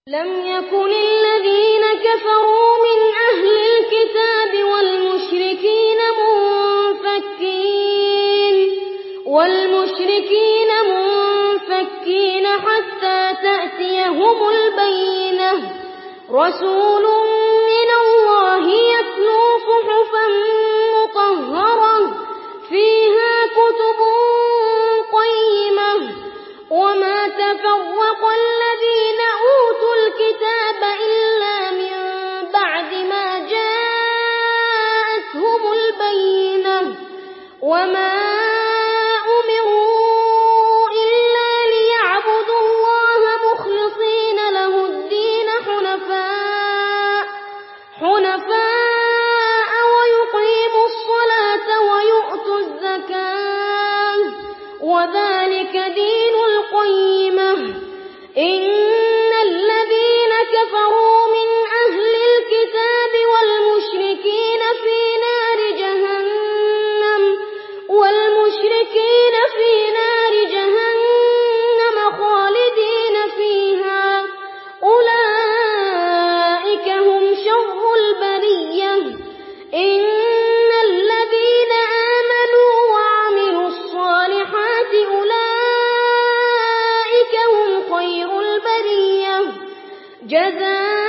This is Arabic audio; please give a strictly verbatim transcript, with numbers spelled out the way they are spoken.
لم يكن الذين كفروا من أهل الكتاب والمشركين منفكين والمشركين منفكين حتى تأتيهم البينة رسول من الله يتلو صحفا مطهرة فيها كتب قيمة وما تفرق الذين أوتوا الكتاب إلا من بعد ما جاءتهم البينة وما أمروا إلا ليعبدوا الله مخلصين له الدين حنفاء حنفاء ويقيموا الصلاة ويؤتوا الزكاة وذلك دين القيمة إن الذين كفروا من أهل الكتاب والمشركين في نار جهنم والمشركين في نار جهنم خالدين فيها أولئك هم شر البرية إن الذين آمنوا وعملوا الصالحات أولئك هم خير البرية جزاء